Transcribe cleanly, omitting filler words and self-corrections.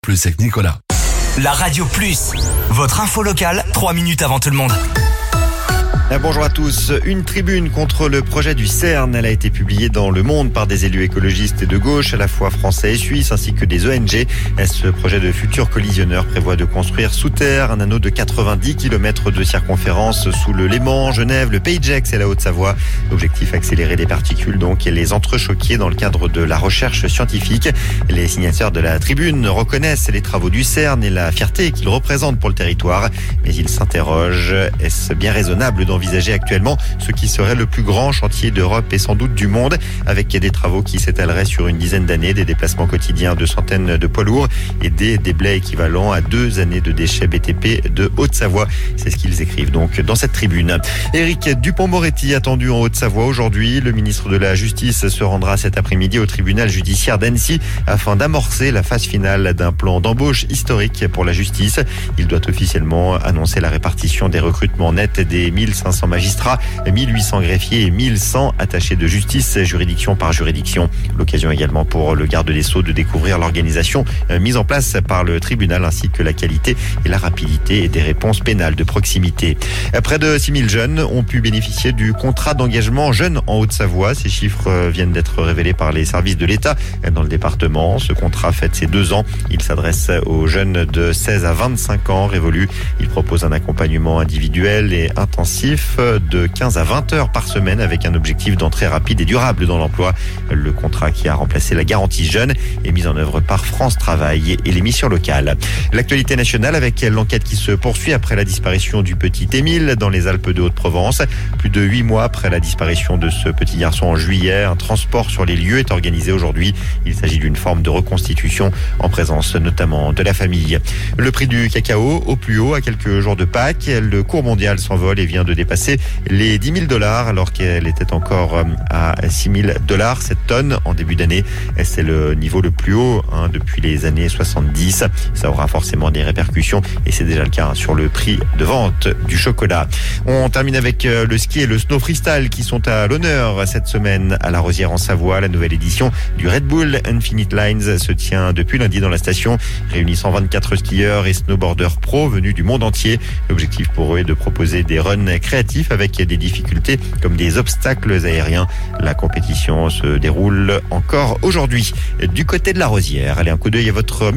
plus avec Nicolas. La Radio Plus, votre info locale, 3 minutes avant tout le monde. Bonjour à tous. Une tribune contre le projet du CERN. Elle a été publiée dans Le Monde par des élus écologistes et de gauche, à la fois français et suisses, ainsi que des ONG. Ce projet de futur collisionneur prévoit de construire sous terre un anneau de 90 km de circonférence sous le Léman, Genève, le Pays de Gex et la Haute-Savoie. L'objectif, accélérer des particules donc et les entrechoquer dans le cadre de la recherche scientifique. Les signataires de la tribune reconnaissent les travaux du CERN et la fierté qu'ils représentent pour le territoire. Mais ils s'interrogent, est-ce bien raisonnable d'envisager actuellement ce qui serait le plus grand chantier d'Europe et sans doute du monde, avec des travaux qui s'étaleraient sur une dizaine d'années, des déplacements quotidiens de centaines de poids lourds et des déblais équivalents à 2 années de déchets BTP de Haute-Savoie. C'est ce qu'ils écrivent donc dans cette tribune. Éric Dupond-Moretti attendu en Haute-Savoie aujourd'hui. Le ministre de la Justice se rendra cet après-midi au tribunal judiciaire d'Annecy afin d'amorcer la phase finale d'un plan d'embauche historique pour la justice. Il doit officiellement annoncer la répartition des recrutements nets des 1500 magistrats, 1800 greffiers et 1100 attachés de justice, juridiction par juridiction. L'occasion également pour le garde des Sceaux de découvrir l'organisation mise en place par le tribunal ainsi que la qualité et la rapidité des réponses pénales de proximité. Près de 6000 jeunes ont pu bénéficier du contrat d'engagement jeune en Haute-Savoie. Ces chiffres viennent d'être révélés par les services de l'État dans le département. Ce contrat fête ses 2 ans. Il s'adresse aux jeunes de 16 à 25 ans révolus. Il propose un accompagnement individuel et intensif de 15 à 20 heures par semaine avec un objectif d'entrée rapide et durable dans l'emploi. Le contrat qui a remplacé la garantie jeune est mis en œuvre par France Travail et les missions locales. L'actualité nationale avec l'enquête qui se poursuit après la disparition du petit Émile dans les Alpes de Haute-Provence. Plus de 8 mois après la disparition de ce petit garçon en juillet, un transport sur les lieux est organisé aujourd'hui. Il s'agit d'une forme de reconstitution en présence notamment de la famille. Le prix du cacao au plus haut à quelques jours de Pâques. Le cours mondial s'envole et vient de dépasser les $10 000 alors qu'elle était encore à $6 000 cette tonne en début d'année. C'est le niveau le plus haut depuis les années 70. Ça aura forcément des répercussions et c'est déjà le cas sur le prix de vente du chocolat. On termine avec le ski et le snow freestyle qui sont à l'honneur cette semaine à La Rosière en Savoie. La nouvelle édition du Red Bull Infinite Lines se tient depuis lundi dans la station, réunissant 24 skieurs et snowboarders pros venus du monde entier. L'objectif pour eux est de proposer des runs créatifs avec des difficultés comme des obstacles aériens. La compétition se déroule encore aujourd'hui du côté de La Rosière. Allez, un coup d'œil à votre